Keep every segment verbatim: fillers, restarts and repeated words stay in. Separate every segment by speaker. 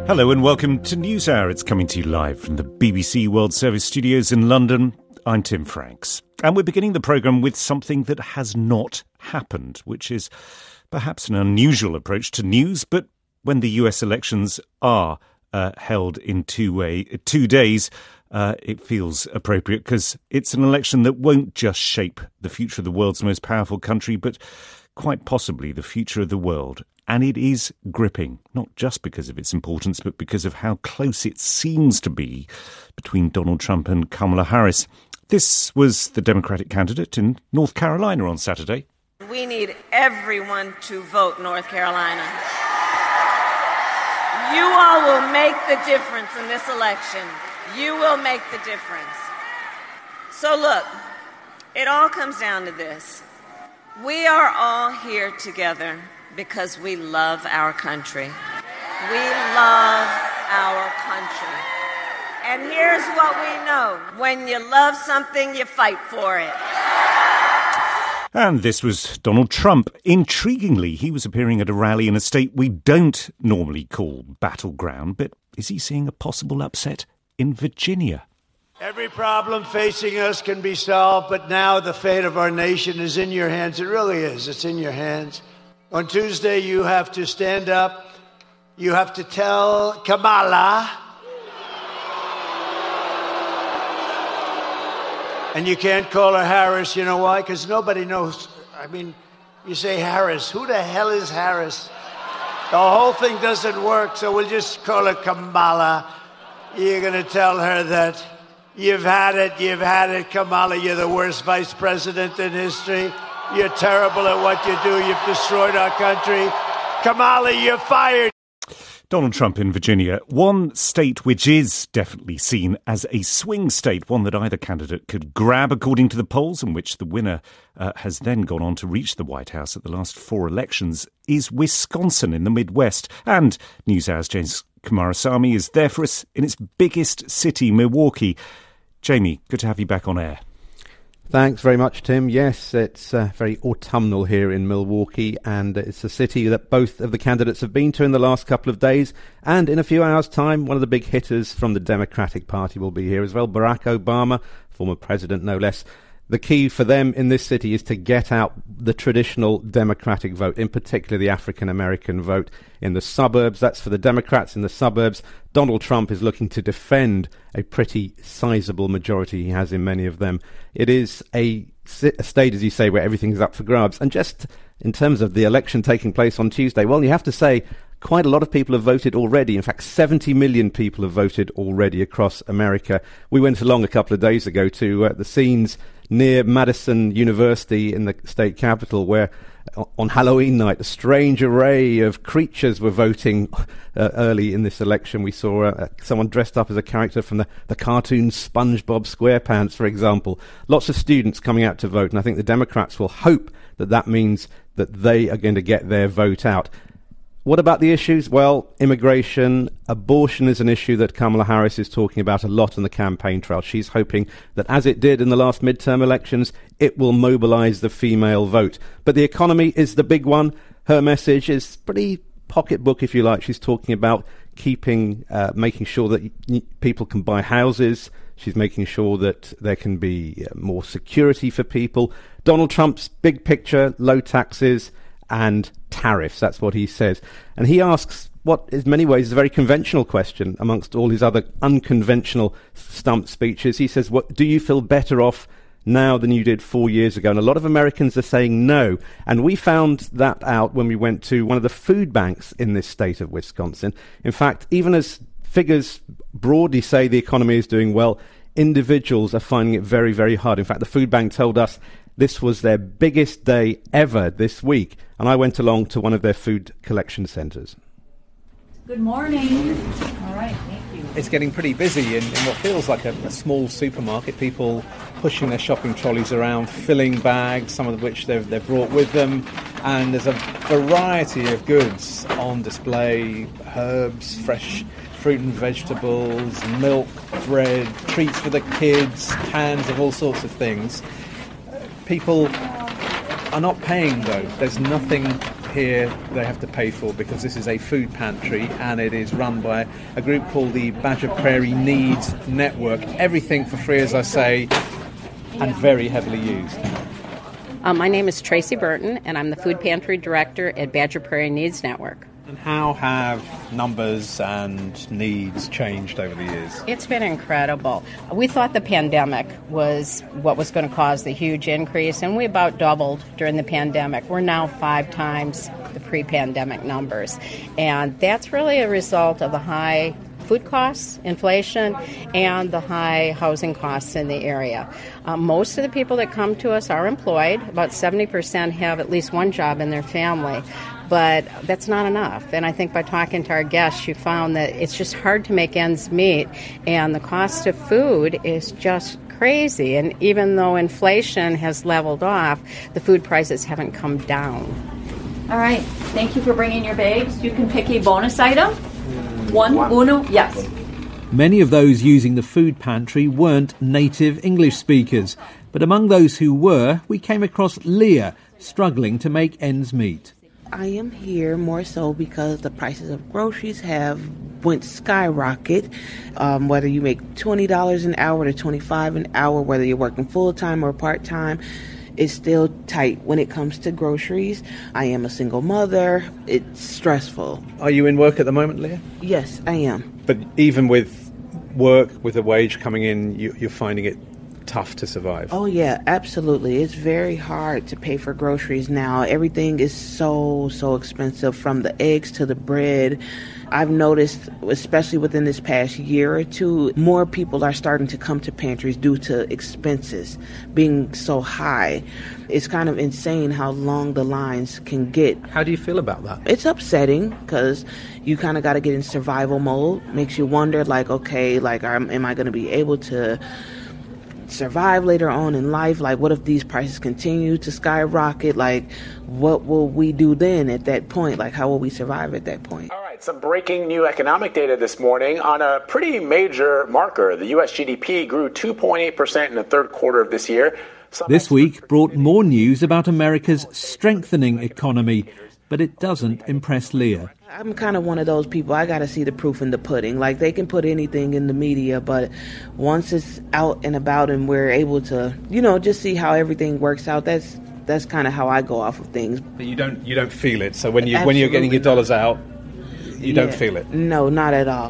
Speaker 1: Hello and welcome to NewsHour. It's coming to you live from the B B C World Service studios in London. I'm Tim Franks. And we're beginning the programme with something that has not happened, which is perhaps an unusual approach to news. But when the U S elections are uh, held in two, way, two days, uh, it feels appropriate because it's an election that won't just shape the future of the world's most powerful country, but quite possibly the future of the world. And it is gripping, not just because of its importance, but because of how close it seems to be between Donald Trump and Kamala Harris. This was the Democratic candidate in North Carolina on Saturday.
Speaker 2: We need everyone to vote North Carolina. You all will make the difference in this election. You will make the difference. So look, it all comes down to this. We are all here together because we love our country. We love our country. And here's what we know. When you love something, you fight for it.
Speaker 1: And this was Donald Trump. Intriguingly, he was appearing at a rally in a state we don't normally call battleground. But is he seeing a possible upset in Virginia?
Speaker 3: Every problem facing us can be solved, but now the fate of our nation is in your hands. It really is. It's in your hands. On Tuesday, you have to stand up. You have to tell Kamala. And you can't call her Harris. You know why? Because nobody knows. I mean, you say Harris. Who the hell is Harris? The whole thing doesn't work, so we'll just call her Kamala. You're going to tell her that you've had it, you've had it, Kamala. You're the worst vice president in history. You're terrible at what you do. You've destroyed our country. Kamala, you're fired.
Speaker 1: Donald Trump in Virginia, one state which is definitely seen as a swing state, one that either candidate could grab according to the polls, and which the winner uh, has then gone on to reach the White House at the last four elections, is Wisconsin in the Midwest. And NewsHour's James Kumarasamy is there for us in its biggest city, Milwaukee. Jamie, good to have you back on air.
Speaker 4: Thanks very much, Tim. Yes, it's uh, very autumnal here in Milwaukee, and it's a city that both of the candidates have been to in the last couple of days. And in a few hours' time, one of the big hitters from the Democratic Party will be here as well, Barack Obama, former president no less. The key for them in this city is to get out the traditional Democratic vote, in particular the African-American vote in the suburbs. That's for the Democrats in the suburbs. Donald Trump is looking to defend a pretty sizable majority he has in many of them. It is a, a state, as you say, where everything is up for grabs. And just in terms of the election taking place on Tuesday, well, you have to say quite a lot of people have voted already. In fact, seventy million people have voted already across America. We went along a couple of days ago to uh, the scenes near Madison University in the state capital, where on Halloween night a strange array of creatures were voting uh, early in this election. We saw uh, someone dressed up as a character from the, the cartoon SpongeBob SquarePants, for example. Lots of students coming out to vote, and I think the Democrats will hope that that means that they are going to get their vote out. What about the issues? Well, immigration, abortion is an issue that Kamala Harris is talking about a lot on the campaign trail. She's hoping that, as it did in the last midterm elections, it will mobilize the female vote. But the economy is the big one. Her message is pretty pocketbook, if you like. She's talking about keeping, uh, making sure that y- people can buy houses. She's making sure that there can be uh, more security for people. Donald Trump's big picture, low taxes and tariffs, that's what he says. And he asks what in many ways is a very conventional question amongst all his other unconventional stump speeches. He says, "What do you feel better off now than you did four years ago?" And a lot of Americans are saying no. And we found that out when we went to one of the food banks in this state of Wisconsin. In fact, even as figures broadly say the economy is doing well, individuals are finding it very, very hard. In fact, the food bank told us this was their biggest day ever this week, and I went along to one of their food collection centres.
Speaker 5: Good morning. All right, thank you.
Speaker 6: It's getting pretty busy in, in what feels like a, a small supermarket. People pushing their shopping trolleys around, filling bags, some of which they've, they've brought with them, and there's a variety of goods on display: herbs, fresh fruit and vegetables, milk, bread, treats for the kids, cans of all sorts of things. People are not paying, though. There's nothing here they have to pay for, because this is a food pantry and it is run by a group called the Badger Prairie Needs Network. Everything for free, as I say, and very heavily used.
Speaker 7: Um, my name is Tracy Burton, and I'm the Food Pantry Director at Badger Prairie Needs Network.
Speaker 6: And how have numbers and needs changed over the years?
Speaker 7: It's been incredible. We thought the pandemic was what was going to cause the huge increase, and we about doubled during the pandemic. We're now five times the pre-pandemic numbers. And that's really a result of the high food costs, inflation, and the high housing costs in the area. Uh, most of the people that come to us are employed. About seventy percent have at least one job in their family. But that's not enough. And I think by talking to our guests, you found that it's just hard to make ends meet. And the cost of food is just crazy. And even though inflation has leveled off, the food prices haven't come down.
Speaker 5: All right. Thank you for bringing your bags. You can pick a bonus item. One, uno, yes.
Speaker 8: Many of those using the food pantry weren't native English speakers. But among those who were, we came across Leah, struggling to make ends meet.
Speaker 9: I am here more so because the prices of groceries have went skyrocket. Um, whether you make twenty dollars an hour to twenty-five dollars an hour, whether you're working full-time or part-time, it's still tight when it comes to groceries. I am a single mother. It's stressful.
Speaker 6: Are you in work at the moment, Leah?
Speaker 9: Yes, I am.
Speaker 6: But even with work, with a wage coming in, you, you're finding it tough to survive?
Speaker 9: Oh, yeah, absolutely. It's very hard to pay for groceries now. Everything is so, so expensive, from the eggs to the bread. I've noticed, especially within this past year or two, more people are starting to come to pantries due to expenses being so high. It's kind of insane how long the lines can get.
Speaker 6: How do you feel about that?
Speaker 9: It's upsetting because you kind of got to get in survival mode. Makes you wonder, like, okay, like, am I going to be able to survive later on in life? Like, what if these prices continue to skyrocket? Like, what will we do then at that point? Like, how will we survive at that point?
Speaker 10: All right, some breaking new economic data this morning on a pretty major marker. The U S G D P grew two point eight percent in the third quarter of this year. Some
Speaker 8: this week brought more news about America's strengthening economy, but it doesn't impress Leah.
Speaker 9: I'm kind of one of those people, I got to see the proof in the pudding. Like, they can put anything in the media, but once it's out and about and we're able to, you know, just see how everything works out, that's that's kind of how I go off of things.
Speaker 6: But you don't you don't feel it. So when you Absolutely when you're getting your dollars out, you yeah. don't feel it.
Speaker 9: No, not at all.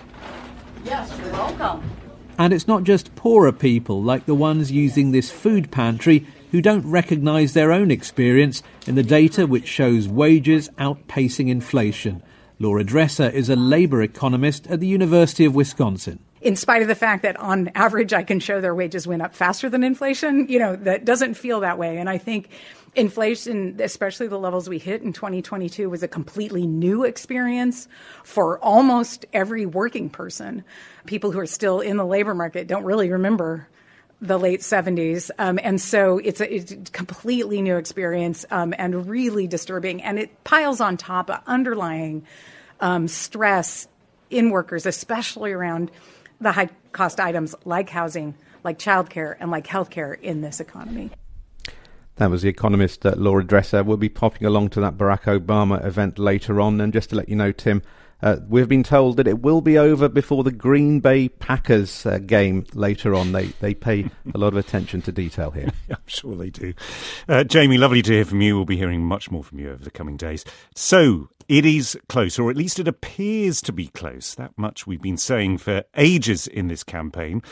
Speaker 5: Yes, you're welcome.
Speaker 8: And it's not just poorer people like the ones using this food pantry who don't recognise their own experience in the data which shows wages outpacing inflation. Laura Dresser is a labour economist at the University of Wisconsin.
Speaker 11: In spite of the fact that on average I can show their wages went up faster than inflation, you know, that doesn't feel that way. And I think inflation, especially the levels we hit in twenty twenty-two, was a completely new experience for almost every working person. People who are still in the labour market don't really remember the late seventies. Um, and so it's a, it's a completely new experience um, and really disturbing. And it piles on top of underlying um, stress in workers, especially around the high cost items like housing, like childcare, and like healthcare in this economy.
Speaker 4: That was the economist uh, Laura Dresser. We'll be popping along to that Barack Obama event later on. And just to let you know, Tim, Uh, we've been told that it will be over before the Green Bay Packers uh, game later on. They they pay a lot of attention to detail here.
Speaker 1: I'm sure they do. Uh, Jamie, lovely to hear from you. We'll be hearing much more from you over the coming days. So it is close, or at least it appears to be close. That much we've been saying for ages in this campaign.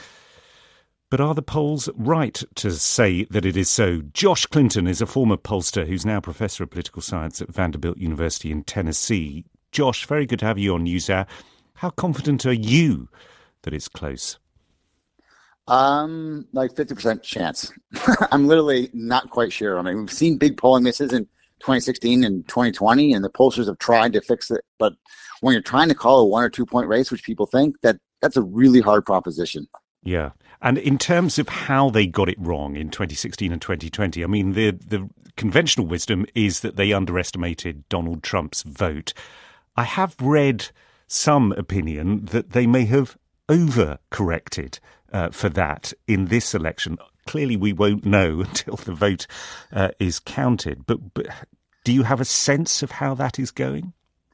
Speaker 1: But are the polls right to say that it is so? Josh Clinton is a former pollster who's now Professor of Political Science at Vanderbilt University in Tennessee. Josh, very good to have you on NewsHour. How confident are you that it's close?
Speaker 12: Um, like fifty percent chance. I'm literally not quite sure. I mean, we've seen big polling misses in twenty sixteen and twenty twenty, and the pollsters have tried to fix it. But when you're trying to call a one or two point race, which people think, that that's a really hard proposition.
Speaker 1: Yeah. And in terms of how they got it wrong in twenty sixteen and twenty twenty, I mean, the, the conventional wisdom is that they underestimated Donald Trump's vote. I have read some opinion that they may have overcorrected uh, for that in this election. Clearly, we won't know until the vote uh, is counted. But, but Do you have a sense of how that is going?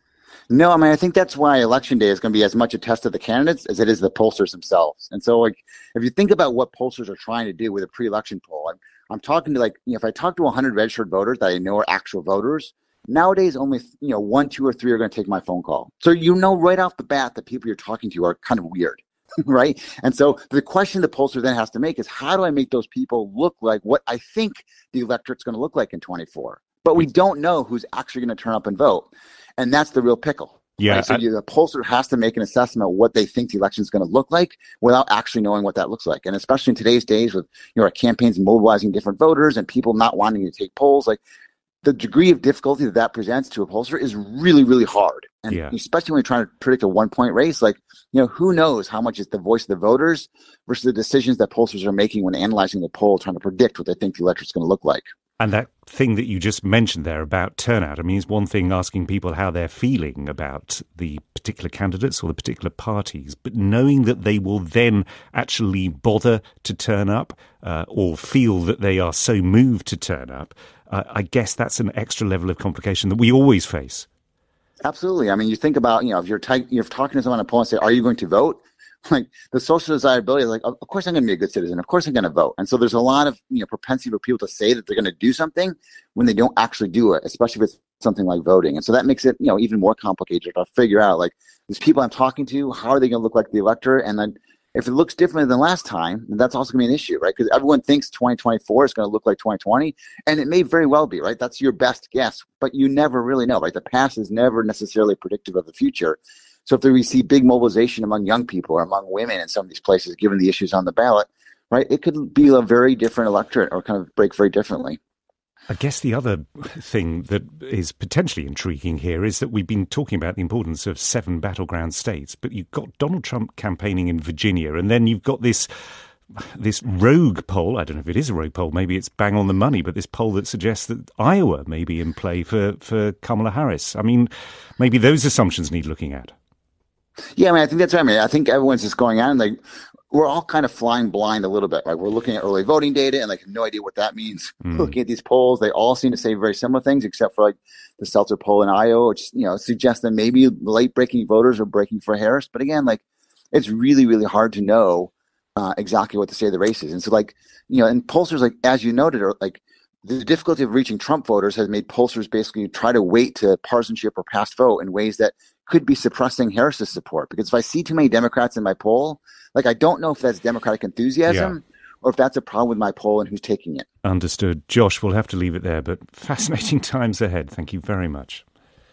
Speaker 12: No, I mean, I think that's why Election Day is going to be as much a test of the candidates as it is the pollsters themselves. And so, like, if you think about what pollsters are trying to do with a pre-election poll, I'm, I'm talking to, like, you know, if I talk to one hundred registered voters that I know are actual voters, nowadays only, you know, one, two, or three are going to take my phone call. So you know right off the bat that people you're talking to are kind of weird, right? And so the question the pollster then has to make is, how do I make those people look like what I think the electorate's going to look like in twenty-four? But we don't know who's actually going to turn up and vote. And that's the real pickle.
Speaker 1: Yeah.
Speaker 12: Right? So you, the pollster has to make an assessment of what they think the election is going to look like without actually knowing what that looks like. And especially in today's days with, you know, our campaigns mobilizing different voters and people not wanting to take polls, like the degree of difficulty that that presents to a pollster is really, really hard. And
Speaker 1: yeah.
Speaker 12: especially when you're trying to predict a one point race, like, you know, who knows how much is the voice of the voters versus the decisions that pollsters are making when analyzing the poll, trying to predict what they think the electorate's going to look like.
Speaker 1: And that thing that you just mentioned there about turnout, I mean, it's one thing asking people how they're feeling about the particular candidates or the particular parties, but knowing that they will then actually bother to turn up uh, or feel that they are so moved to turn up, uh, I guess that's an extra level of complication that we always face.
Speaker 12: Absolutely. I mean, you think about, you know, if you're, ty- you're talking to someone on a poll and say, are you going to vote? Like the social desirability is like, of course I'm going to be a good citizen. Of course I'm going to vote. And so there's a lot of, you know, propensity for people to say that they're going to do something when they don't actually do it, especially if it's something like voting. And so that makes it, you know, even more complicated to figure out, like, these people I'm talking to, how are they going to look like the electorate? And then if it looks different than last time, then that's also going to be an issue, right? Because everyone thinks twenty twenty-four is going to look like twenty twenty, and it may very well be, right? That's your best guess, but you never really know, right? The past is never necessarily predictive of the future. So if we see big mobilization among young people or among women in some of these places, given the issues on the ballot, right, it could be a very different electorate or kind of break very differently.
Speaker 1: I guess the other thing that is potentially intriguing here is that we've been talking about the importance of seven battleground states, but you've got Donald Trump campaigning in Virginia, and then you've got this this rogue poll. I don't know if it is a rogue poll, maybe it's bang on the money, but this poll that suggests that Iowa may be in play for, for Kamala Harris. I mean, maybe those assumptions need looking at.
Speaker 12: Yeah, I mean, I think that's right. I mean, I think everyone's just going on, like, we're all kind of flying blind a little bit. Like, we're looking at early voting data and, like, have no idea what that means. Mm. Looking at these polls, they all seem to say very similar things, except for, like, the Seltzer poll in Iowa, which, you know, suggests that maybe late-breaking voters are breaking for Harris. But again, like, it's really, really hard to know uh, exactly what to say of the races. And so, like, you know, and pollsters, like, as you noted, are like, the difficulty of reaching Trump voters has made pollsters basically try to weight to partisanship or past vote in ways that could be suppressing Harris's support. Because if I see too many Democrats in my poll, like, I don't know if that's Democratic enthusiasm yeah. or if that's a problem with my poll and who's taking it.
Speaker 1: Understood. Josh, we'll have to leave it there, but fascinating times ahead. Thank you very much.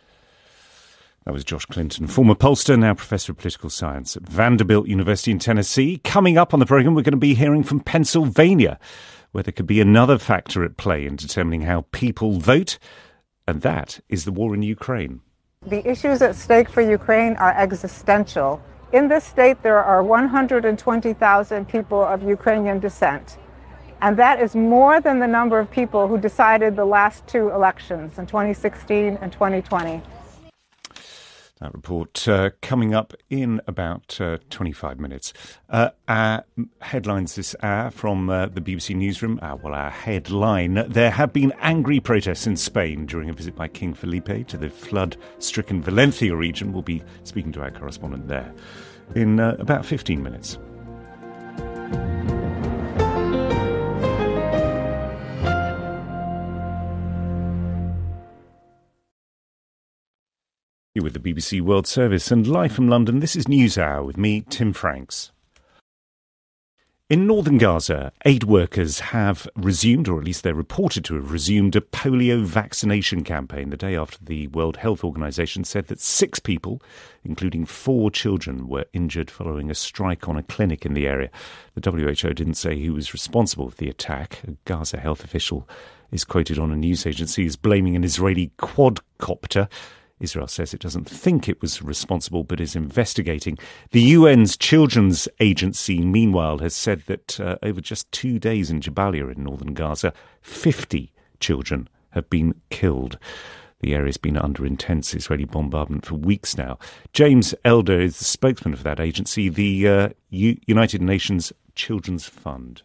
Speaker 1: That was Josh Clinton, former pollster, now Professor of Political Science at Vanderbilt University in Tennessee. Coming up on the programme, we're going to be hearing from Pennsylvania, where there could be another factor at play in determining how people vote, and that is the war in Ukraine.
Speaker 13: The issues at stake for Ukraine are existential. In this state, there are one hundred twenty thousand people of Ukrainian descent, and that is more than the number of people who decided the last two elections in twenty sixteen and twenty twenty.
Speaker 1: That report uh, coming up in about uh, twenty-five minutes. Uh, our headlines this hour from uh, the B B C Newsroom. Uh, well, our headline: there have been angry protests in Spain during a visit by King Felipe to the flood-stricken Valencia region. We'll be speaking to our correspondent there in uh, about fifteen minutes. You're with the B B C World Service and live from London, this is NewsHour with me, Tim Franks. In northern Gaza, aid workers have resumed, or at least they're reported to have resumed, a polio vaccination campaign the day after the World Health Organization said that six people, including four children, were injured following a strike on a clinic in the area. The W H O didn't say who was responsible for the attack. A Gaza health official is quoted on a news agency as blaming an Israeli quadcopter. Israel says it doesn't think it was responsible but is investigating. The U N's Children's Agency, meanwhile, has said that uh, over just two days in Jabalia in northern Gaza, fifty children have been killed. The area's been under intense Israeli bombardment for weeks now. James Elder is the spokesman for that agency, the uh, U- United Nations Children's Fund.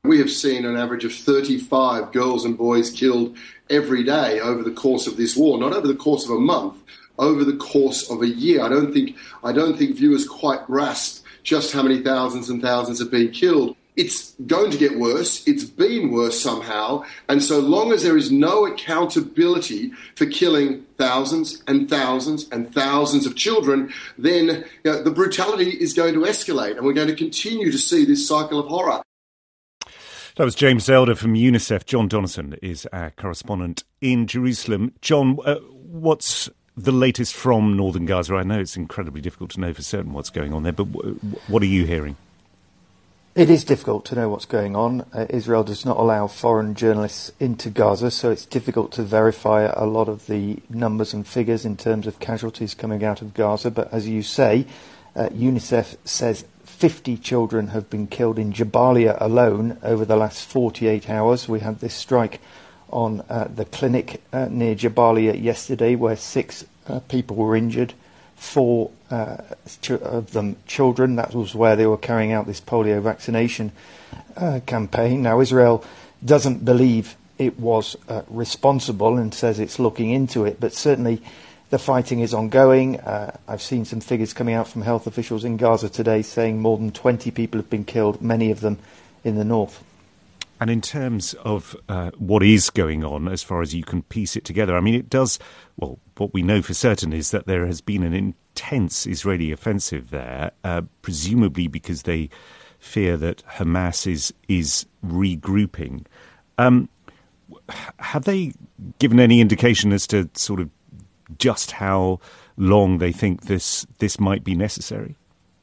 Speaker 14: We have seen an average of thirty-five girls and boys killed every day over the course of this war, not over the course of a month, over the course of a year. I don't think I don't think viewers quite grasp just how many thousands and thousands have been killed. It's going to get worse. It's been worse somehow. And so long as there is no accountability for killing thousands and thousands and thousands of children, then you know, the brutality is going to escalate, and we're going to continue to see this cycle of horror.
Speaker 1: That was James Elder from UNICEF. John Donnison is our correspondent in Jerusalem. John, uh, what's the latest from northern Gaza? I know it's incredibly difficult to know for certain what's going on there, but w- what are you hearing?
Speaker 15: It is difficult to know what's going on. Uh, Israel does not allow foreign journalists into Gaza, so it's difficult to verify a lot of the numbers and figures in terms of casualties coming out of Gaza. But as you say, uh, UNICEF says fifty children have been killed in Jabalia alone over the last forty-eight hours. We had this strike on uh, the clinic uh, near Jabalia yesterday where six uh, people were injured. Four uh, ch- of them children. That was where they were carrying out this polio vaccination uh, campaign. Now, Israel doesn't believe it was uh, responsible and says it's looking into it, but certainly the fighting is ongoing. Uh, I've seen some figures coming out from health officials in Gaza today saying more than twenty people have been killed, many of them in the north.
Speaker 1: And in terms of uh, what is going on, as far as you can piece it together, I mean, it does, well, what we know for certain is that there has been an intense Israeli offensive there, uh, presumably because they fear that Hamas is, is regrouping. Um, have they given any indication as to sort of just how long they think this this might be necessary?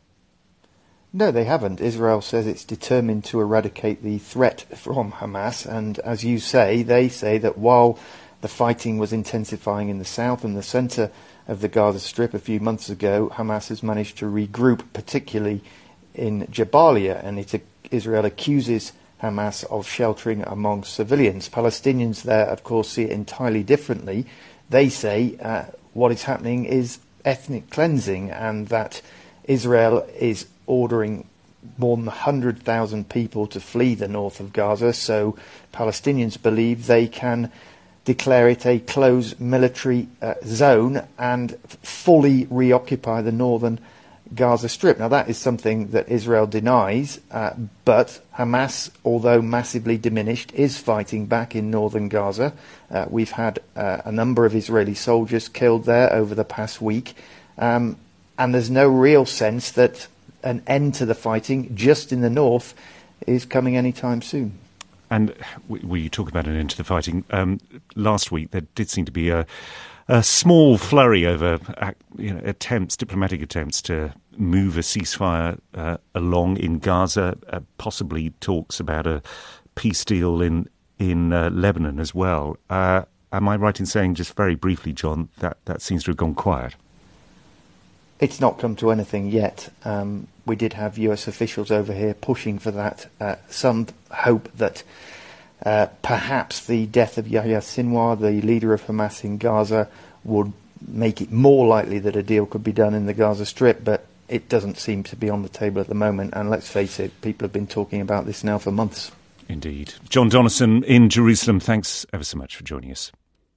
Speaker 15: No, they haven't. Israel says it's determined to eradicate the threat from Hamas, and as you say, they say that while the fighting was intensifying in the south and the centre of the Gaza Strip a few months ago, Hamas has managed to regroup, particularly in Jabalia, and it, Israel accuses Hamas of sheltering among civilians. Palestinians there, of course, see it entirely differently. They say uh, what is happening is ethnic cleansing, and that Israel is ordering more than one hundred thousand people to flee the north of Gaza, so Palestinians believe they can declare it a closed military uh, zone and fully reoccupy the northern Gaza Strip. Now, that is something that Israel denies, uh, but Hamas, although massively diminished, is fighting back in northern Gaza. Uh, we've had uh, a number of Israeli soldiers killed there over the past week, um, and there's no real sense that an end to the fighting just in the north is coming anytime soon.
Speaker 1: And we, you talk about an end to the fighting. Um, last week there did seem to be a, a small flurry over you know, attempts, diplomatic attempts to move a ceasefire uh, along in Gaza, uh, possibly talks about a peace deal in, in uh, Lebanon as well. Uh, am I right in saying, just very briefly, John, that, that seems to have gone quiet?
Speaker 15: It's not come to anything yet. Um, we did have U S officials over here pushing for that. Uh, some hope that uh, perhaps the death of Yahya Sinwar, the leader of Hamas in Gaza, would make it more likely that a deal could be done in the Gaza Strip, but it doesn't seem to be on the table at the moment. And let's face it, people have been talking about this now for months.
Speaker 1: Indeed. John Donnison in Jerusalem, thanks ever so much for joining us.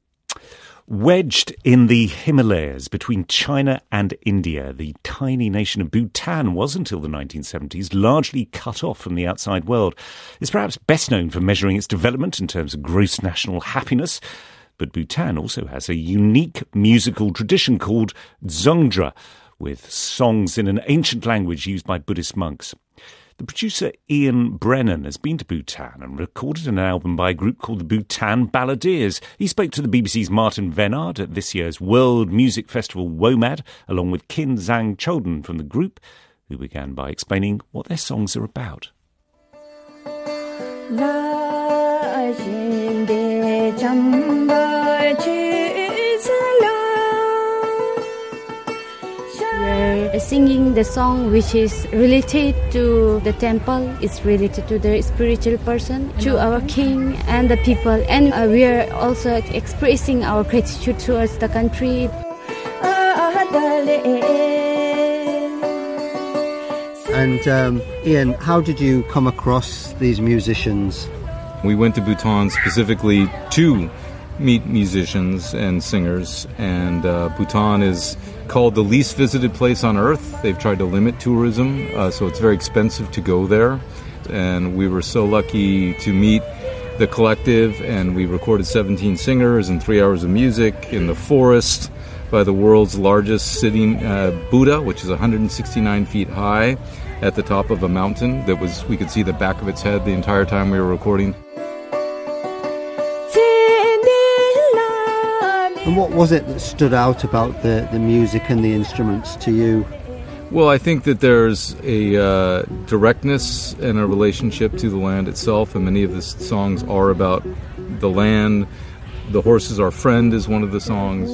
Speaker 1: Wedged in the Himalayas between China and India, the tiny nation of Bhutan was, until the nineteen seventies, largely cut off from the outside world. It's perhaps best known for measuring its development in terms of gross national happiness, but Bhutan also has a unique musical tradition called Dzongdra, with songs in an ancient language used by Buddhist monks. The producer Ian Brennan has been to Bhutan and recorded an album by a group called the Bhutan Balladeers. He spoke to the B B C's Martin Venard at this year's World Music Festival WOMAD, along with Kin Zhang Choden from the group, who began by explaining what their songs are about.
Speaker 16: We're singing the song which is related to the temple, it's related to the spiritual person, to our king and the people, and uh, we are also expressing our gratitude towards the country.
Speaker 17: And um, Ian, how did you come across these musicians?
Speaker 18: We went to Bhutan specifically to meet musicians and singers, and uh, Bhutan is called the least visited place on earth. They've tried to limit tourism, uh, so it's very expensive to go there. And we were so lucky to meet the collective, and we recorded seventeen singers and three hours of music in the forest by the world's largest sitting uh, Buddha, which is one hundred sixty-nine feet high at the top of a mountain that was, we could see the back of its head the entire time we were recording.
Speaker 17: And what was it that stood out about the, the music and the instruments to you?
Speaker 18: Well, I think that there's a uh, directness and a relationship to the land itself, and many of the songs are about the land. The Horse is Our Friend is one of the songs.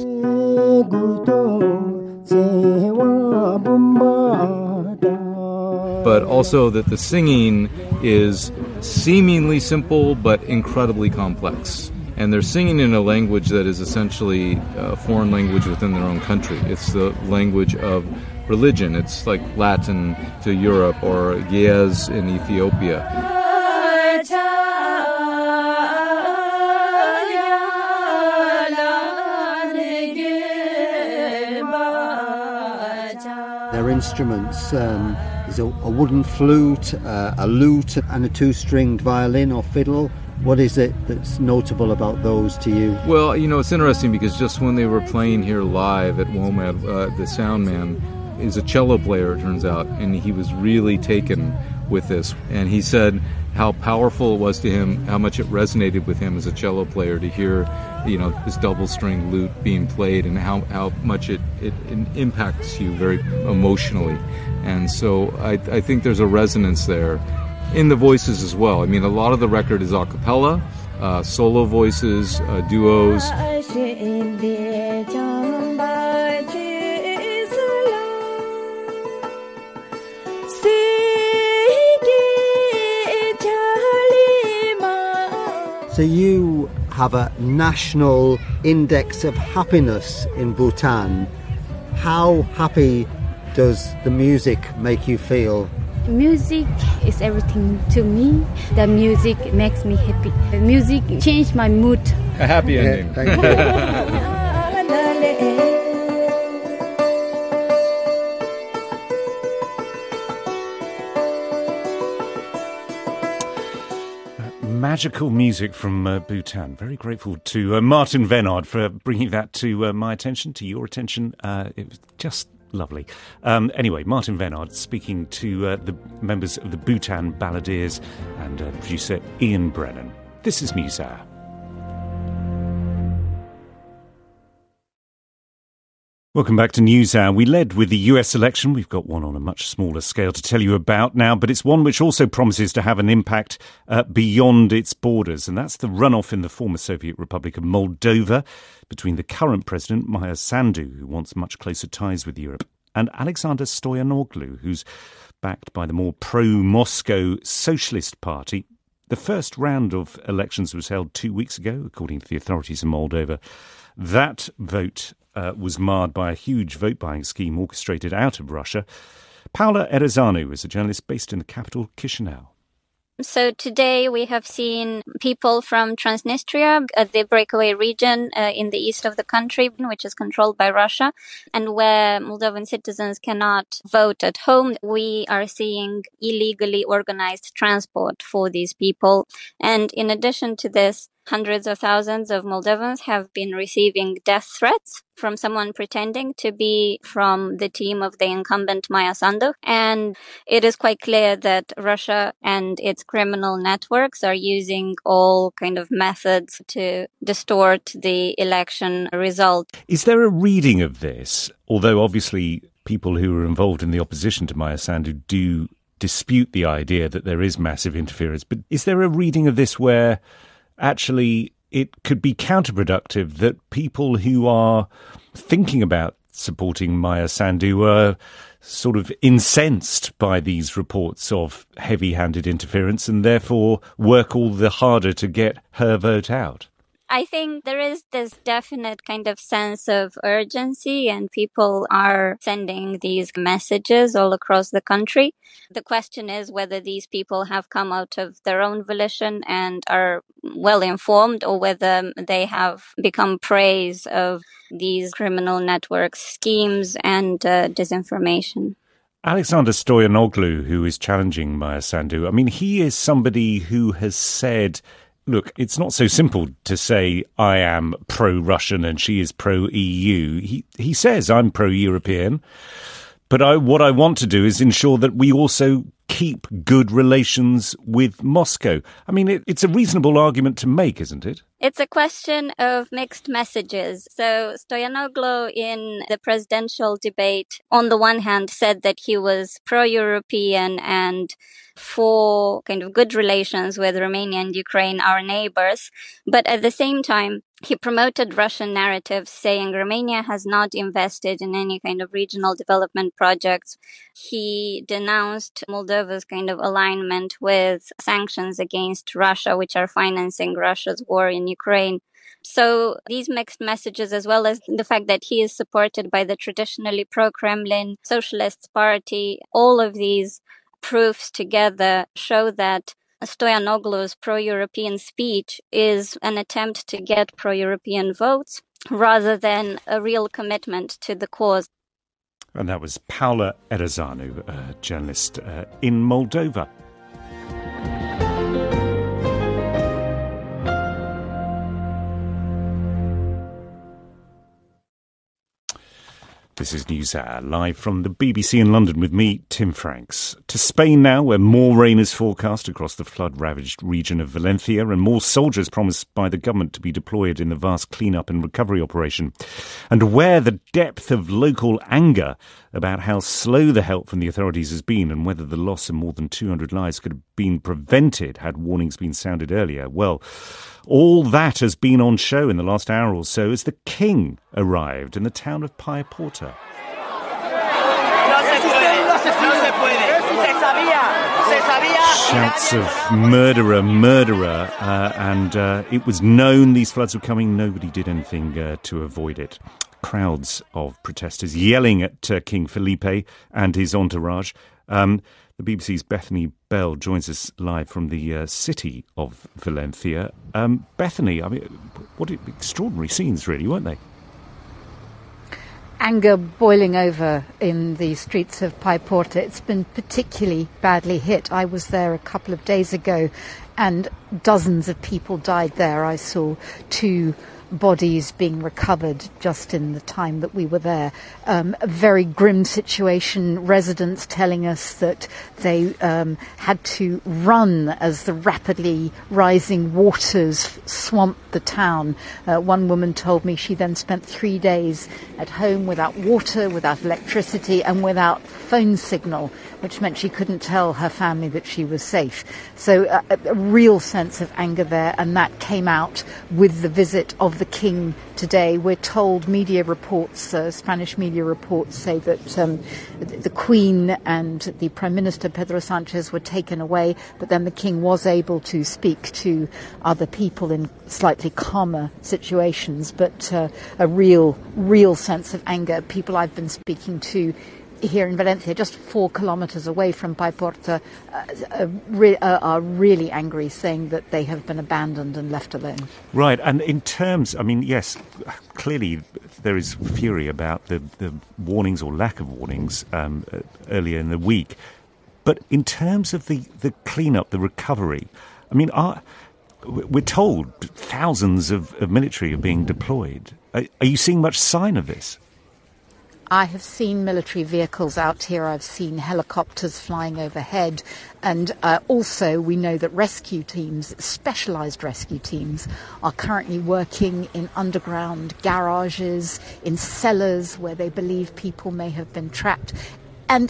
Speaker 18: But also that the singing is seemingly simple but incredibly complex. And they're singing in a language that is essentially a foreign language within their own country. It's the language of religion. It's like Latin to Europe or Ge'ez in Ethiopia.
Speaker 17: Their instruments, um, is a, a wooden flute, uh, a lute and a two-stringed violin or fiddle. What is it that's notable about those to you?
Speaker 18: Well, you know, it's interesting because just when they were playing here live at WOMAD, uh, the sound man is a cello player, it turns out, and he was really taken with this. And he said how powerful it was to him, how much it resonated with him as a cello player to hear, you know, this double-stringed lute being played, and how, how much it, it, it impacts you very emotionally. And so I, I think there's a resonance there in the voices as well. I mean, a lot of the record is a cappella, uh, solo voices, uh, duos.
Speaker 17: So you have a national index of happiness in Bhutan. How happy does the music make you feel?
Speaker 16: Music is everything to me. The music makes me happy. The music changed my mood.
Speaker 18: A happy ending.
Speaker 17: Yeah, thank you.
Speaker 1: Magical music from uh, Bhutan. Very grateful to uh, Martin Venard for bringing that to uh, my attention, to your attention. Uh, it was just lovely. Um, anyway, Martin Venard speaking to uh, the members of the Bhutan Balladeers and uh, producer Ian Brennan. This is NewsHour. Welcome back to NewsHour. We led with the U S election. We've got one on a much smaller scale to tell you about now, but it's one which also promises to have an impact uh, beyond its borders, and that's the runoff in the former Soviet Republic of Moldova between the current president, Maia Sandu, who wants much closer ties with Europe, and Alexander Stoyanoglu, who's backed by the more pro-Moscow Socialist Party. The first round of elections was held two weeks ago, according to the authorities in Moldova. That vote Uh, was marred by a huge vote-buying scheme orchestrated out of Russia. Paula Erezanu is a journalist based in the capital, Chisinau.
Speaker 19: So today we have seen people from Transnistria, uh, the breakaway region uh, in the east of the country, which is controlled by Russia, and where Moldovan citizens cannot vote at home. We are seeing illegally organized transport for these people. And in addition to this, hundreds of thousands of Moldovans have been receiving death threats from someone pretending to be from the team of the incumbent Maia Sandu. And it is quite clear that Russia and its criminal networks are using all kind of methods to distort the election result.
Speaker 1: Is there a reading of this? Although obviously people who are involved in the opposition to Maia Sandu do dispute the idea that there is massive interference. But is there a reading of this where actually it could be counterproductive, that people who are thinking about supporting Maia Sandu are sort of incensed by these reports of heavy-handed interference and therefore work all the harder to get her vote out?
Speaker 19: I think there is this definite kind of sense of urgency, and people are sending these messages all across the country. The question is whether these people have come out of their own volition and are well informed, or whether they have become prey of these criminal network schemes and uh, disinformation.
Speaker 1: Alexander Stoyanoglu, who is challenging Maya Sandu, I mean, he is somebody who has said, look, it's not so simple to say I am pro-Russian and she is pro-E U. He he says I'm pro-European, but I, what I want to do is ensure that we also keep good relations with Moscow. I mean, it, it's a reasonable argument to make, isn't it?
Speaker 19: It's a question of mixed messages. So Stoyanoglu in the presidential debate, on the one hand, said that he was pro-European and for kind of good relations with Romania and Ukraine, our neighbors. But at the same time, he promoted Russian narratives, saying Romania has not invested in any kind of regional development projects. He denounced Moldova's kind of alignment with sanctions against Russia, which are financing Russia's war in Ukraine. So these mixed messages, as well as the fact that he is supported by the traditionally pro-Kremlin Socialist Party, all of these proofs together show that Stoyanoglu's pro-European speech is an attempt to get pro-European votes rather than a real commitment to the cause.
Speaker 1: And that was Paula Erizanu, a journalist uh, in Moldova. This is NewsHour, live from the B B C in London with me, Tim Franks. To Spain now, where more rain is forecast across the flood-ravaged region of Valencia and more soldiers promised by the government to be deployed in the vast clean-up and recovery operation. And where the depth of local anger about how slow the help from the authorities has been and whether the loss of more than two hundred lives could have been prevented had warnings been sounded earlier. Well, all that has been on show in the last hour or so as the King arrived in the town of Paiporta. Shouts of murderer, murderer, uh, and uh, it was known these floods were coming. Nobody did anything uh, to avoid it. Crowds of protesters yelling at uh, King Felipe and his entourage. Um, the B B C's Bethany Bell joins us live from the uh, city of Valencia. Um, Bethany, I mean, what extraordinary scenes, really, weren't they?
Speaker 20: Anger boiling over in the streets of Paiporta. It's been particularly badly hit. I was there a couple of days ago and dozens of people died there. I saw two bodies being recovered just in the time that we were there. Um, a very grim situation. Residents telling us that they um, had to run as the rapidly rising waters swamped the town. Uh, one woman told me she then spent three days at home without water, without electricity and without phone signal, which meant she couldn't tell her family that she was safe. So uh, a real sense of anger there, and that came out with the visit of the King today. We're told media reports, uh, Spanish media reports say that um, the Queen and the Prime Minister Pedro Sanchez were taken away, but then the King was able to speak to other people in slightly calmer situations, but uh, a real, real sense of anger. People I've been speaking to here in Valencia, just four kilometres away from Paiporta, uh, uh, re- uh, are really angry, saying that they have been abandoned and left alone.
Speaker 1: Right, and in terms, I mean, yes, clearly there is fury about the, the warnings or lack of warnings um, uh, earlier in the week. But in terms of the, the clean-up, the recovery, I mean, are, we're told thousands of, of military are being deployed. Are, are you seeing much sign of this?
Speaker 20: I have seen military vehicles out here. I've seen helicopters flying overhead. And uh, also we know that rescue teams, specialised rescue teams, are currently working in underground garages, in cellars where they believe people may have been trapped. And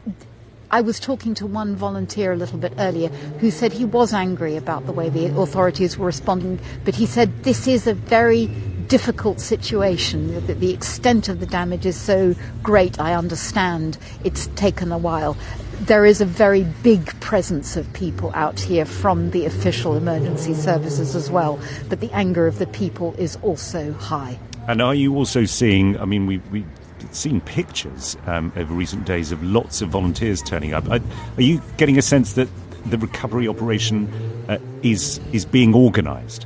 Speaker 20: I was talking to one volunteer a little bit earlier who said he was angry about the way the authorities were responding, but he said this is a very difficult situation. The, the extent of the damage is so great, I understand it's taken a while. there is a very big presence of people out here from the official emergency services as well, but the anger of the people is also high.
Speaker 1: And are you also seeing, I mean, we, we've seen pictures um, over recent days of lots of volunteers turning up. Are, are you getting a sense that the recovery operation uh, is is being organised?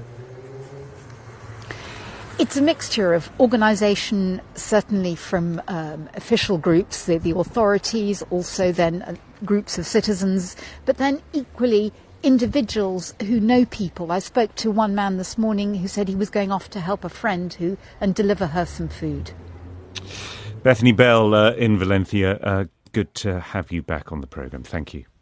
Speaker 20: It's a mixture of organisation, certainly from um, official groups, the, the authorities, also then uh, groups of citizens, but then equally individuals who know people. I spoke to one man this morning who said he was going off to help a friend who and deliver her some food.
Speaker 1: Bethany Bell uh, in Valencia, uh, good to have you back on the programme. Thank you.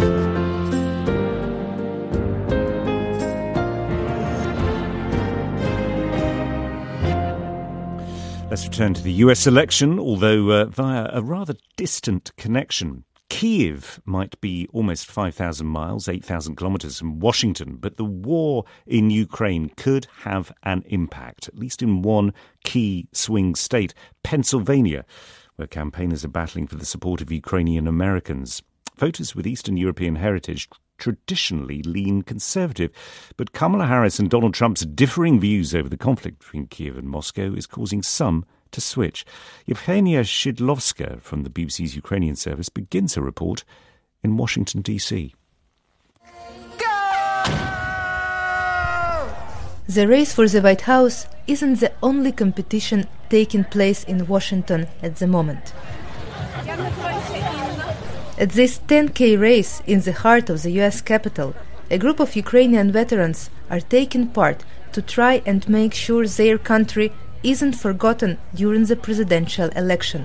Speaker 1: Let's return to the U S election, although uh, via a rather distant connection. Kyiv might be almost five thousand miles, eight thousand kilometres from Washington, but the war in Ukraine could have an impact, at least in one key swing state, Pennsylvania, where campaigners are battling for the support of Ukrainian Americans. Voters with Eastern European heritage traditionally lean conservative, but Kamala Harris and Donald Trump's differing views over the conflict between Kyiv and Moscow is causing some to switch. Yevgenia Shidlovska from the B B C's Ukrainian service begins her report in Washington, D C.
Speaker 21: The race for the White House isn't the only competition taking place in Washington at the moment. At this ten K race in the heart of the U S Capitol, a group of Ukrainian veterans are taking part to try and make sure their country isn't forgotten during the presidential election.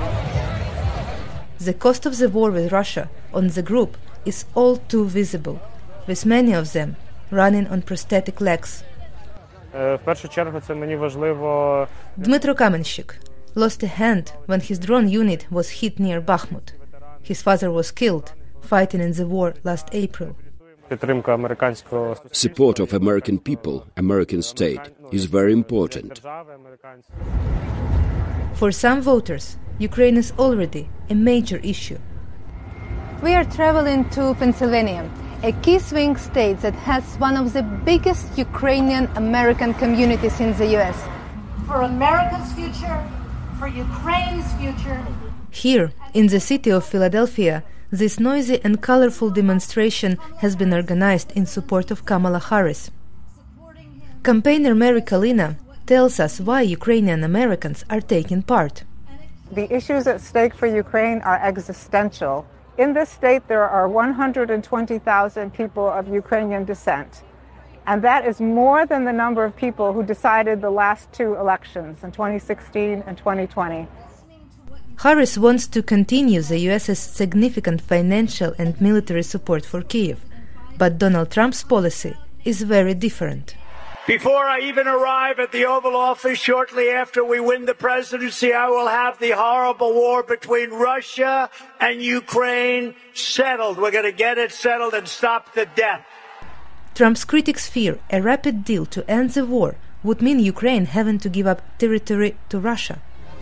Speaker 21: The cost of the war with Russia on the group is all too visible, with many of them running on prosthetic legs. Dmytro Kamenщик lost a hand when his drone unit was hit near Bakhmut. His father was killed fighting in the war last April.
Speaker 22: Support of American people, American state, is very important.
Speaker 21: For some voters, Ukraine is already a major issue.
Speaker 23: We are traveling to Pennsylvania, a key swing state that has one of the biggest Ukrainian American communities in the U S.
Speaker 24: For America's future, for Ukraine's future.
Speaker 21: Here, in the city of Philadelphia, this noisy and colorful demonstration has been organized in support of Kamala Harris. Campaigner Mary Kalina tells us why Ukrainian Americans are taking part.
Speaker 13: The issues at stake for Ukraine are existential. In this state, there are one hundred twenty thousand people of Ukrainian descent. And that is more than the number of people who decided the last two elections in twenty sixteen and twenty twenty.
Speaker 21: Harris wants to continue the U S's significant financial and military support for Kyiv, but Donald Trump's policy is very different.
Speaker 3: Before I even arrive at the Oval Office shortly after we win the presidency, I will have the horrible war between Russia and Ukraine settled. We're going to get it settled and stop the death.
Speaker 21: Trump's critics fear a rapid deal to end the war would mean Ukraine having to give up territory to Russia.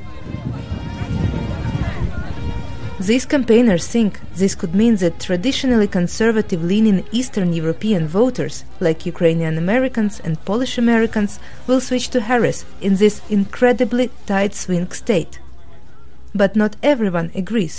Speaker 21: These campaigners think this could mean that traditionally conservative-leaning Eastern European voters, like Ukrainian Americans and Polish Americans, will switch to Harris in this incredibly tight swing state. But not everyone agrees.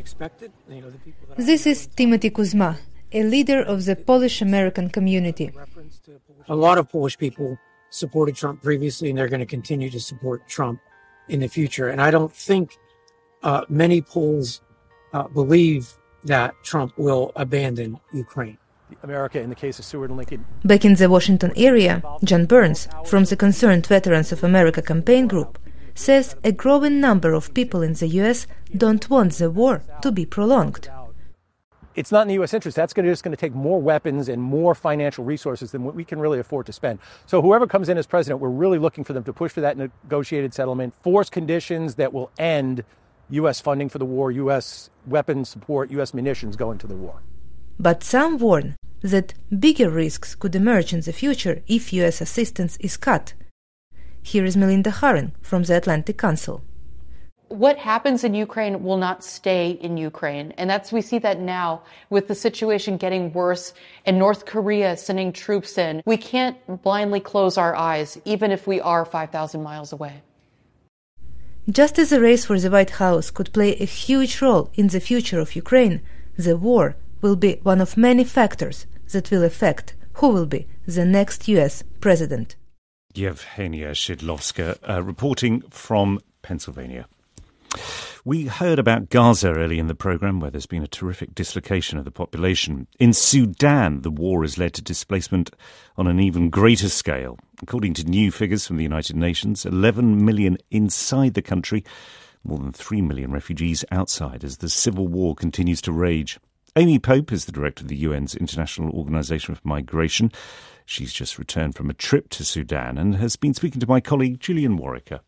Speaker 21: This is Timothy Kuzma, a leader of the Polish-American community.
Speaker 25: A lot of Polish people supported Trump previously, and they're going to continue to support Trump in the future. And I don't think Uh, many Poles uh, believe that Trump will abandon Ukraine.
Speaker 26: America, in the case of Seward and Lincoln.
Speaker 21: Back in the Washington area, John Burns, from the Concerned Veterans of America campaign group, says a growing number of people in the U S don't want the war to be prolonged.
Speaker 26: It's not in the U S interest. That's gonna, just going to take more weapons and more financial resources than what we can really afford to spend. So whoever comes in as president, we're really looking for them to push for that negotiated settlement, force conditions that will end U S funding for the war, U S weapons support, U S munitions going to the war.
Speaker 21: But some warn that bigger risks could emerge in the future if U S assistance is cut. Here is Melinda Harren from the Atlantic Council.
Speaker 2: What happens in Ukraine will not stay in Ukraine. And that's, we see that now with the situation getting worse and North Korea sending troops in. We can't blindly close our eyes, even if we are five thousand miles away.
Speaker 21: Just as the race for the White House could play a huge role in the future of Ukraine, the war will be one of many factors that will affect who will be the next U S president.
Speaker 1: Yevhenia Shidlovska, uh, reporting from Pennsylvania. We heard about Gaza early in the programme, where there's been a terrific dislocation of the population. In Sudan, the war has led to displacement on an even greater scale. According to new figures from the United Nations, eleven million inside the country, more than three million refugees outside as the civil war continues to rage. Amy Pope is the director of the U N's International Organization for Migration. She's just returned from a trip to Sudan and has been speaking to my colleague Julian Warwicker.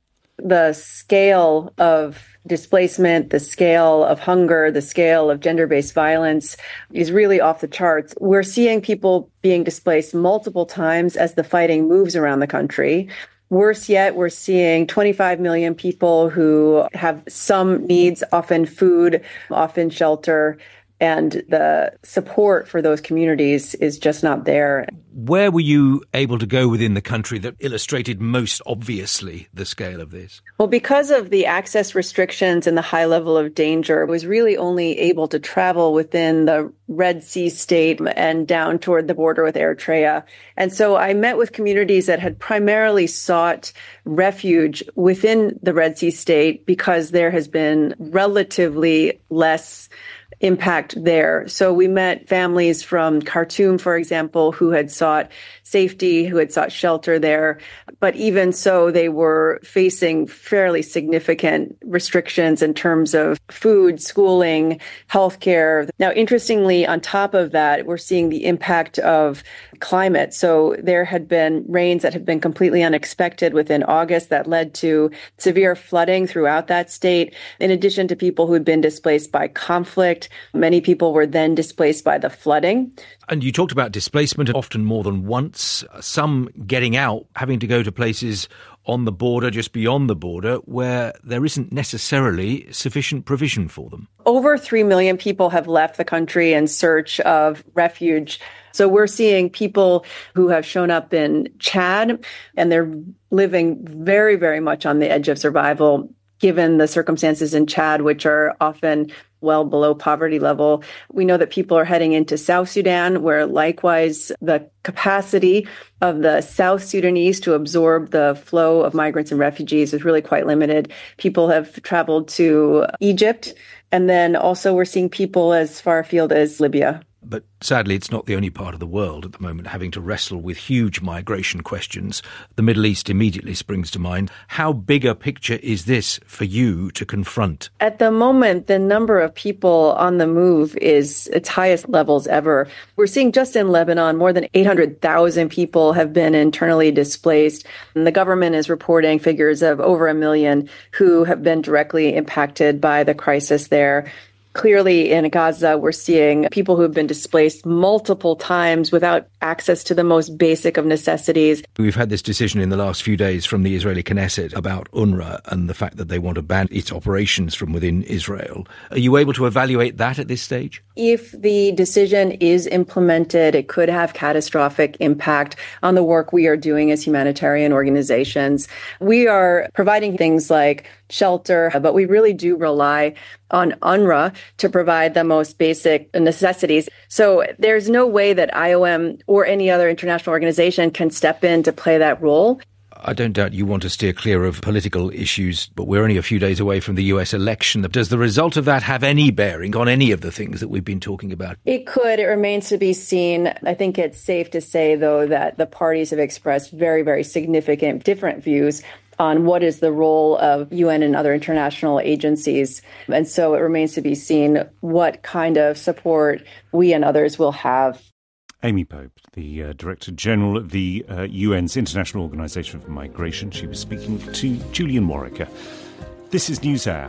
Speaker 5: The scale of displacement, the scale of hunger, the scale of gender-based violence is really off the charts. We're seeing people being displaced multiple times as the fighting moves around the country. Worse yet, we're seeing twenty-five million people who have some needs, often food, often shelter, and the support for those communities is just not there.
Speaker 6: Where were you able to go within the country that illustrated most obviously the scale of this?
Speaker 5: Well, because of the access restrictions and the high level of danger, I was really only able to travel within the Red Sea state and down toward the border with Eritrea. And so I met with communities that had primarily sought refuge within the Red Sea state because there has been relatively less impact there. So we met families from Khartoum, for example, who had sought safety, who had sought shelter there. But even so, they were facing fairly significant restrictions in terms of food, schooling, healthcare. Now, interestingly, on top of that, we're seeing the impact of climate. So there had been rains that had been completely unexpected within August that led to severe flooding throughout that state, in addition to people who had been displaced by conflict. Many people were then displaced by the flooding.
Speaker 6: And you talked about displacement often more than once, some getting out, having to go to places on the border, just beyond the border, where there isn't necessarily sufficient provision for them.
Speaker 5: Over three million people have left the country in search of refuge. So we're seeing people who have shown up in Chad, and they're living very, very much on the edge of survival, given the circumstances in Chad, which are often well below poverty level. We know that people are heading into South Sudan, where likewise the capacity of the South Sudanese to absorb the flow of migrants and refugees is really quite limited. People have traveled to Egypt, and then also we're seeing people as far afield as Libya.
Speaker 6: But sadly, it's not the only part of the world at the moment having to wrestle with huge migration questions. The Middle East immediately springs to mind. How big a picture is this for you to confront?
Speaker 5: At the moment, the number of people on the move is its highest levels ever. We're seeing just in Lebanon, more than eight hundred thousand people have been internally displaced. And the government is reporting figures of over a million who have been directly impacted by the crisis there. Clearly, in Gaza, we're seeing people who have been displaced multiple times without access to the most basic of necessities.
Speaker 6: We've had this decision in the last few days from the Israeli Knesset about UNRWA and the fact that they want to ban its operations from within Israel. Are you able to evaluate that at this stage?
Speaker 5: If the decision is implemented, it could have catastrophic impact on the work we are doing as humanitarian organizations. We are providing things like shelter, but we really do rely on UNRWA to provide the most basic necessities. So there's no way that I O M or any other international organization can step in to play that role.
Speaker 6: I don't doubt you want to steer clear of political issues, but we're only a few days away from the U S election. Does the result of that have any bearing on any of the things that we've been talking about?
Speaker 5: It could. It remains to be seen. I think it's safe to say, though, that the parties have expressed very, very significant different views on what is the role of U N and other international agencies. And so it remains to be seen what kind of support we and others will have.
Speaker 1: Amy Pope, the uh, Director General of the uh, U N's International Organization for Migration. She was speaking to Julian Warwicker. This is NewsHour.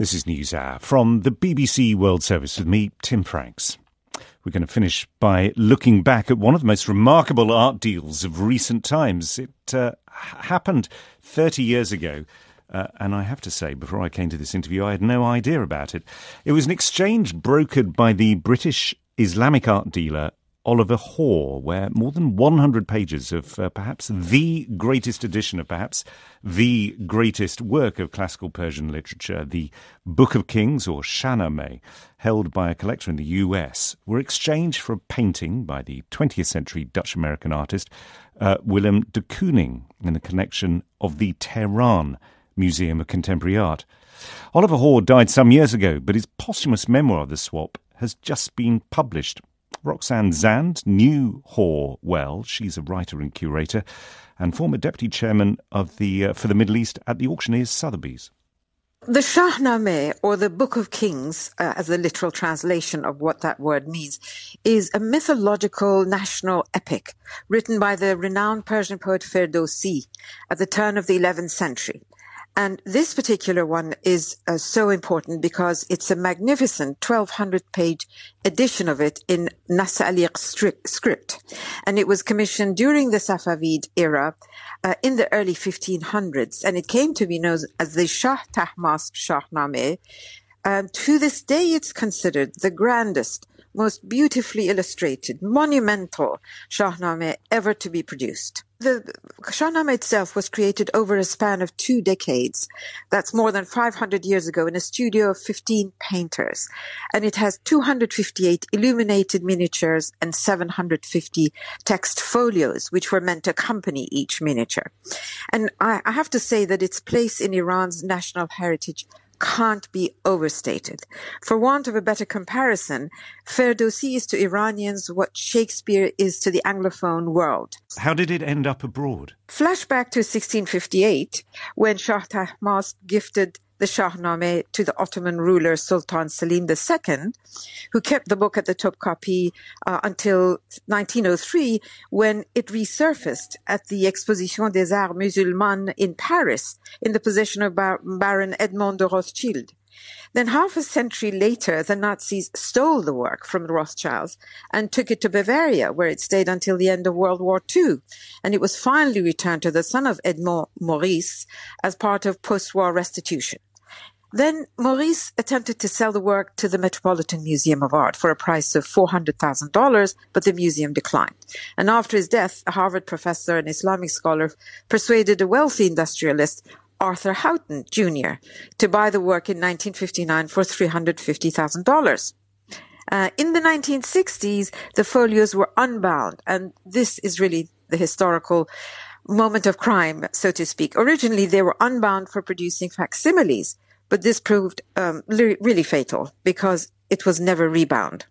Speaker 1: This is NewsHour from the B B C World Service with me, Tim Franks. We're going to finish by looking back at one of the most remarkable art deals of recent times. It uh, happened thirty years ago, uh, and I have to say, before I came to this interview, I had no idea about it. It was an exchange brokered by the British Islamic art dealer Oliver Hoare, where more than one hundred pages of uh, perhaps the greatest edition of perhaps the greatest work of classical Persian literature, the Book of Kings, or Shahnameh, held by a collector in the U S, were exchanged for a painting by the twentieth century Dutch-American artist uh, Willem de Kooning in the collection of the Tehran Museum of Contemporary Art. Oliver Hoare died some years ago, but his posthumous memoir of the swap has just been published. Roxanne Zand knew Hoare well. She's a writer and curator and former deputy chairman of the uh, for the Middle East at the auctioneers Sotheby's.
Speaker 4: The Shahnameh, or the Book of Kings, uh, as a literal translation of what that word means, is a mythological national epic written by the renowned Persian poet Ferdowsi at the turn of the eleventh century. And this particular one is uh, so important because it's a magnificent twelve hundred page edition of it in Nasaliq script. And it was commissioned during the Safavid era uh, in the early fifteen hundreds. And it came to be known as the Shah Tahmasp Shahnameh. Um, to this day, it's considered the grandest, most beautifully illustrated, monumental Shahnameh ever to be produced. The Shahnameh itself was created over a span of two decades. That's more than five hundred years ago in a studio of fifteen painters. And it has two hundred fifty-eight illuminated miniatures and seven hundred fifty text folios, which were meant to accompany each miniature. And I, I have to say that its place in Iran's national heritage can't be overstated. For want of a better comparison, Ferdowsi is to Iranians what Shakespeare is to the Anglophone world.
Speaker 1: How did it end up abroad?
Speaker 4: Flashback to sixteen fifty-eight, when Shah Tahmasp gifted the Shahnameh to the Ottoman ruler Sultan Selim the Second, who kept the book at the Topkapi uh, until nineteen oh three, when it resurfaced at the Exposition des Arts Musulmans in Paris in the possession of Bar- Baron Edmond de Rothschild. Then half a century later, the Nazis stole the work from the Rothschilds and took it to Bavaria, where it stayed until the end of World War Two. And it was finally returned to the son of Edmond, Maurice, as part of post-war restitution. Then Maurice attempted to sell the work to the Metropolitan Museum of Art for a price of four hundred thousand dollars, but the museum declined. And after his death, a Harvard professor and Islamic scholar persuaded a wealthy industrialist, Arthur Houghton, Junior, to buy the work in nineteen fifty-nine for three hundred fifty thousand dollars. Uh, in the nineteen sixties, the folios were unbound, and this is really the historical moment of crime, so to speak. Originally, they were unbound for producing facsimiles, but this proved um, li- really fatal because it was never rebound.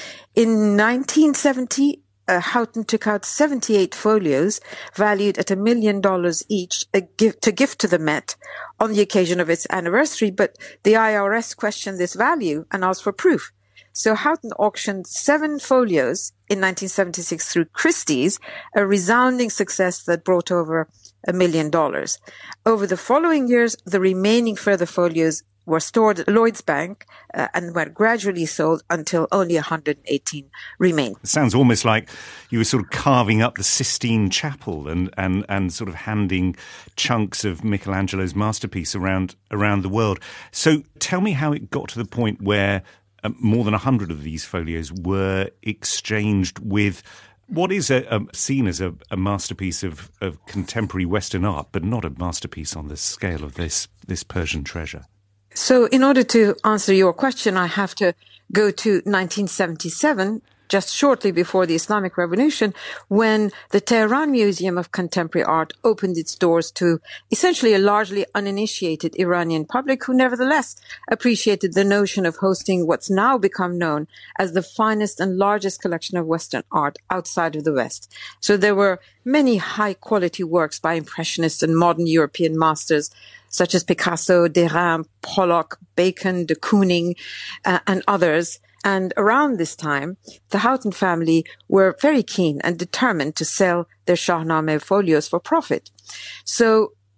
Speaker 4: In nineteen seventy, uh, Houghton took out seventy-eight folios valued at a million dollars each a gift, to gift to the Met on the occasion of its anniversary, but the I R S questioned this value and asked for proof. So Houghton auctioned seven folios in nineteen seventy-six through Christie's, a resounding success that brought over a million dollars. Over the following years, the remaining further folios were stored at Lloyd's Bank uh, and were gradually sold until only one hundred eighteen remained.
Speaker 1: It sounds almost like you were sort of carving up the Sistine Chapel and, and, and sort of handing chunks of Michelangelo's masterpiece around around the world. So tell me how it got to the point where uh, more than one hundred of these folios were exchanged with what is a, a, seen as a, a masterpiece of, of contemporary Western art, but not a masterpiece on the scale of this this Persian treasure.
Speaker 4: So in order to answer your question, I have to go to nineteen seventy-seven, just shortly before the Islamic Revolution, when the Tehran Museum of Contemporary Art opened its doors to essentially a largely uninitiated Iranian public who nevertheless appreciated the notion of hosting what's now become known as the finest and largest collection of Western art outside of the West. So there were many high-quality works by Impressionists and modern European masters, such as Picasso, Derain, Pollock, Bacon, de Kooning, uh, and others. And around this time, the Houghton family were very keen and determined to sell their Shahnameh folios for profit. So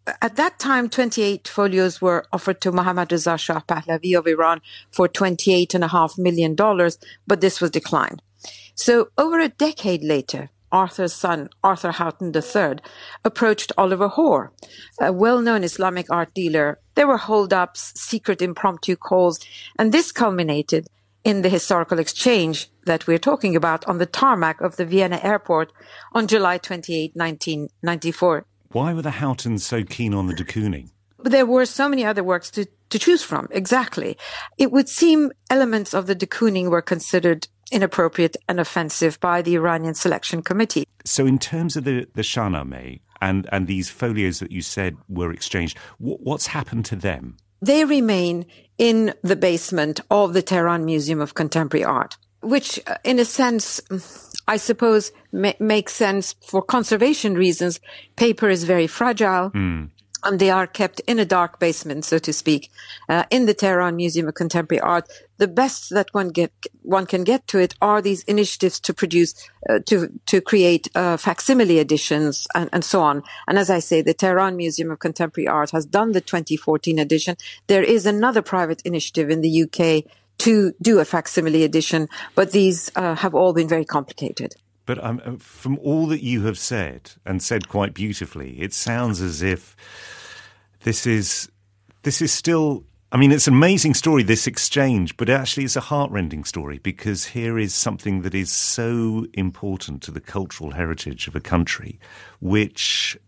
Speaker 4: At that time, twenty-eight folios were offered to Mohammad Reza Shah Pahlavi of Iran for twenty-eight point five million dollars, but this was declined. So over a decade later, Arthur's son, Arthur Houghton the third, approached Oliver Hoare, a well-known Islamic art dealer. There were hold-ups, secret impromptu calls, and this culminated in the historical exchange that we're talking about on the tarmac of the Vienna airport on July twenty-eighth, nineteen ninety-four.
Speaker 1: Why were the Houghtons so keen on the de Kooning?
Speaker 4: There were so many other works to, to choose from, exactly. It would seem elements of the de Kooning were considered inappropriate and offensive by the Iranian Selection Committee.
Speaker 1: So in terms of the, the Shahnameh and, and these folios that you said were exchanged, w- what's happened to them?
Speaker 4: They remain in the basement of the Tehran Museum of Contemporary Art, which uh, in a sense, I suppose, ma- makes sense for conservation reasons. Paper is very fragile. Mm. And they are kept in a dark basement, so to speak, uh, in the Tehran Museum of Contemporary Art. The best that one get one can get to it are these initiatives to produce, uh, to to create uh, facsimile editions and, and so on. And as I say, the Tehran Museum of Contemporary Art has done the twenty fourteen edition. There is another private initiative in the U K to do a facsimile edition, but these uh, have all been very complicated.
Speaker 1: But um, from all that you have said, and said quite beautifully, it sounds as if this is this is still, I mean, it's an amazing story, this exchange, but actually it's a heartrending story, because here is something that is so important to the cultural heritage of a country, which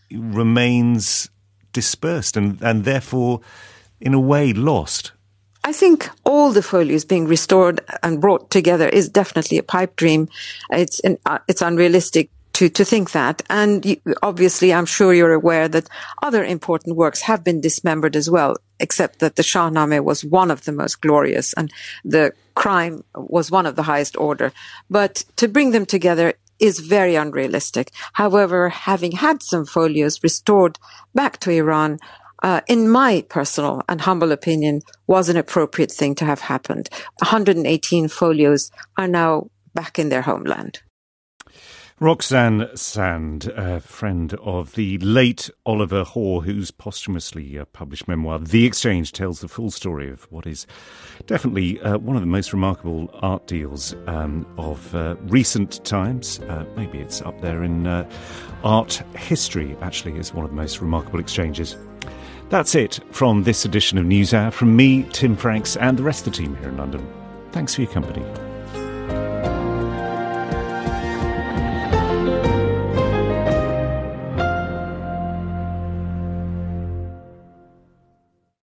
Speaker 1: remains dispersed and, and therefore, in a way, lost.
Speaker 4: I think all the folios being restored and brought together is definitely a pipe dream. It's uh, it's unrealistic to, to think that. And you, obviously, I'm sure you're aware that other important works have been dismembered as well, except that the Shahnameh was one of the most glorious and the crime was one of the highest order. But to bring them together is very unrealistic. However, having had some folios restored back to Iran, Uh, in my personal and humble opinion, was an appropriate thing to have happened. one hundred eighteen folios are now back in their homeland.
Speaker 1: Roxanne Sand, a friend of the late Oliver Hoare, whose posthumously uh, published memoir, The Exchange, tells the full story of what is definitely uh, one of the most remarkable art deals um, of uh, recent times. Uh, maybe it's up there in uh, art history, actually, is one of the most remarkable exchanges. That's it from this edition of NewsHour. From me, Tim Franks, and the rest of the team here in London. Thanks for your company.